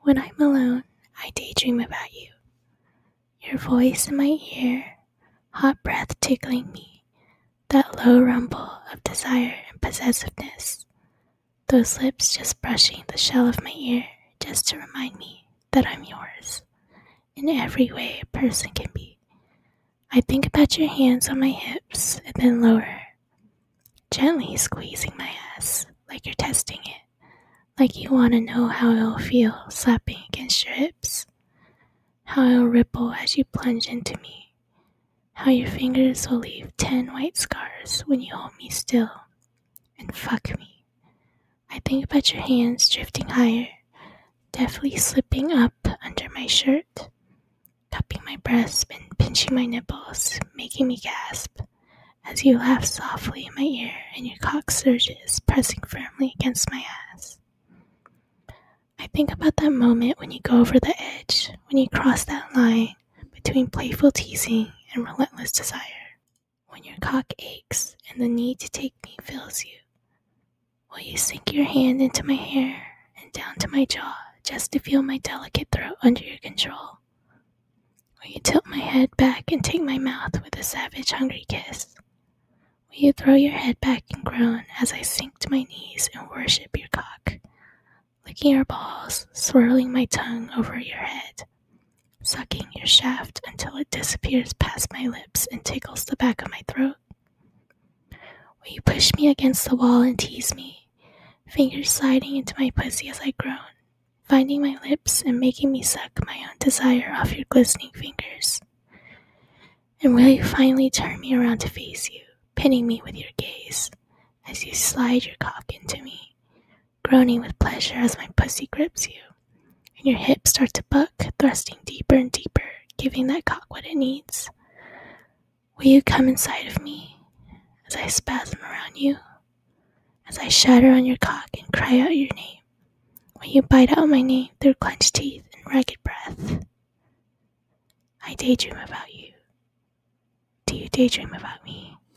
When I'm alone, I daydream about you. Your voice in my ear, hot breath tickling me, that low rumble of desire and possessiveness. Those lips just brushing the shell of my ear just to remind me that I'm yours, in every way a person can be. I think about your hands on my hips and then lower, gently squeezing my ass like you're testing it, like you want to know how it'll feel slapping against your hips, how it'll ripple as you plunge into me, how your fingers will leave 10 white scars when you hold me still and fuck me. I think about your hands drifting higher, deftly slipping up under my shirt, cupping my breasts and pinching my nipples, making me gasp as you laugh softly in my ear and your cock surges, pressing firmly against my ass. I think about that moment when you go over the edge, when you cross that line between playful teasing and relentless desire, when your cock aches and the need to take me fills you. Will you sink your hand into my hair and down to my jaw just to feel my delicate throat under your control? Will you tilt my head back and take my mouth with a savage, hungry kiss? Will you throw your head back and groan as I sink to my knees and worship your cock, licking your balls, swirling my tongue over your head, sucking your shaft until it disappears past my lips and tickles the back of my throat? Will you push me against the wall and tease me, fingers sliding into my pussy as I groan, finding my lips and making me suck my own desire off your glistening fingers? And will you finally turn me around to face you, pinning me with your gaze, as you slide your cock into me, groaning with pleasure as my pussy grips you, and your hips start to buck, thrusting deeper and deeper, giving that cock what it needs? Will you come inside of me as I spasm around you, as I shatter on your cock and cry out your name? Will you bite out my name through clenched teeth and ragged breath? I daydream about you. Do you daydream about me?